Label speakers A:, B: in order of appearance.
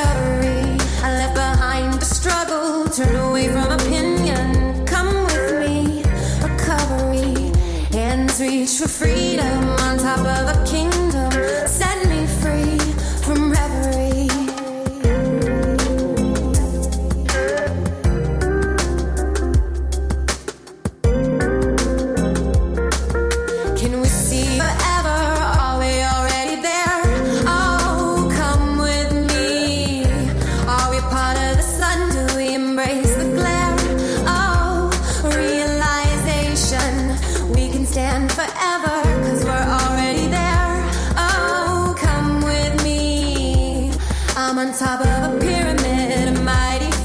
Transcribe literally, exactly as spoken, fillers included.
A: discovery. I left behind the struggle, turned away from opinion. Come with me, recovery. Hands reach for freedom on top of a kingdom. Set me free from reverie. Can we see forever? Are we already there? Oh, come with me. Are we part of the sun? Do we embrace the glare? Oh, realization. We can stand forever, cause we're already there. Oh, come with me. I'm on top of a pyramid, a mighty